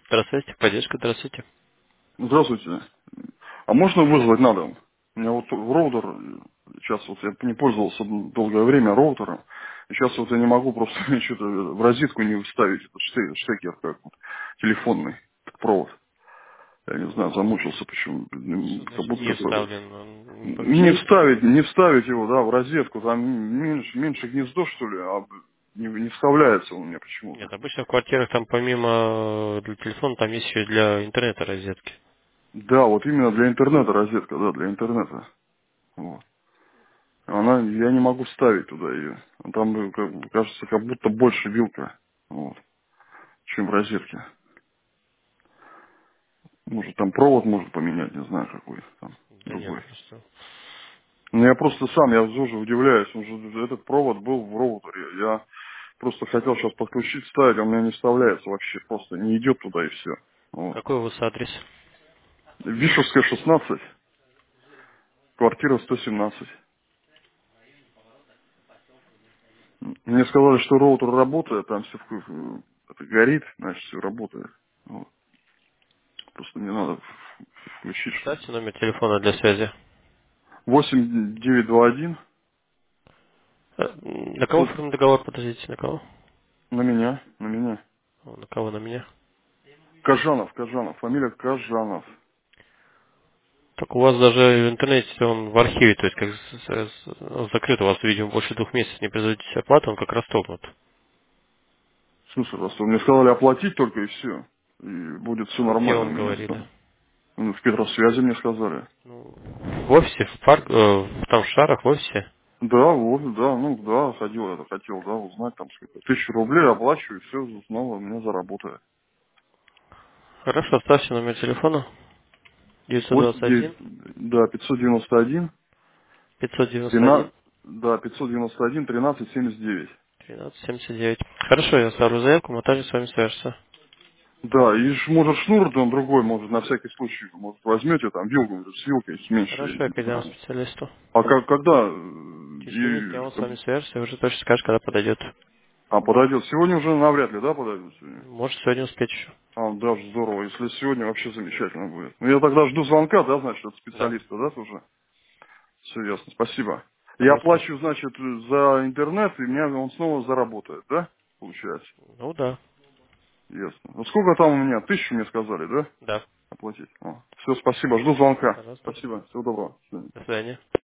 Здравствуйте, поддержка, здравствуйте. Здравствуйте. А можно вызвать на дом? У меня вот роутер, сейчас вот я не пользовался долгое время роутером, и сейчас вот я не могу просто что-то в розетку не вставить, этот штекер как вот, телефонный, этот провод. Я не знаю, замучился почему, Что как значит будто не какой-то. вставлен? Он не помещается? Не вставить его, да, в розетку, там меньше гнездо, что ли, а не вставляется у меня почему-то. Нет, обычно в квартирах там помимо для телефона там есть еще и для интернета розетки. Да, вот именно для интернета розетка, да, для интернета. Вот. Я не могу ставить туда ее. Там, кажется, как будто больше вилка, вот, чем в розетке. Может, там провод может поменять, не знаю, какой там Да нет, другой. просто. Но я просто сам, я тоже удивляюсь, этот провод был в роутере. Я просто хотел сейчас подключить, ставить, а у меня не вставляется вообще, просто не идет туда и все. Вот. Какой у вас адрес? Вишевская, 16, квартира 117. Мне сказали, что роутер работает, там все это горит, значит, все работает. Вот. Просто мне надо включить, чтобы... Ставьте номер телефона для связи. 8921 На кого 500 оформлен договор? Подождите, на кого? на меня, на меня. На кого на меня? Кажанов, фамилия Кажанов. Так у вас даже в интернете он в архиве, то есть как он закрыт, у вас, видимо, больше 2 месяцев не производите оплату, он как расторгнут. В смысле, просто мне сказали оплатить только и все. И будет все Где нормально у он меня. говорит? Ну, в Петросвязи мне сказали. Ну, в офисе, там в Шарах, в офисе. Да, вот, да, ну да, хотел, да, узнать там сколько. 1000 рублей оплачу и все, снова у меня заработает. Хорошо, оставьте номер телефона. 921 Да, 591 591 13, да, 591 1379. 1379. Хорошо, я оставлю заявку, мы также с вами свяжемся. Да, и может шнур там другой, может на всякий случай, может возьмете там вилку с вилкой, с меньшей, Хорошо, я не передам знаю. специалисту. А когда, Через минуту и, он с вами свяжется и уже точно скажет, когда подойдет. подойдет? Сегодня уже навряд ли, да, подойдет сегодня? Может сегодня успеть еще. Даже здорово, если сегодня вообще замечательно будет. Ну, я тогда жду звонка, да, значит, от Да. специалиста, да, тоже? Все ясно, спасибо. Я Пожалуйста. оплачу, значит, за интернет, и меня он снова заработает, да, получается? Ну да. Ясно. Ну, сколько там у меня? 1000 мне сказали, да? Да. Оплатить. Все, спасибо. Жду звонка. Пожалуйста. Спасибо. Всего доброго. До свидания. До свидания.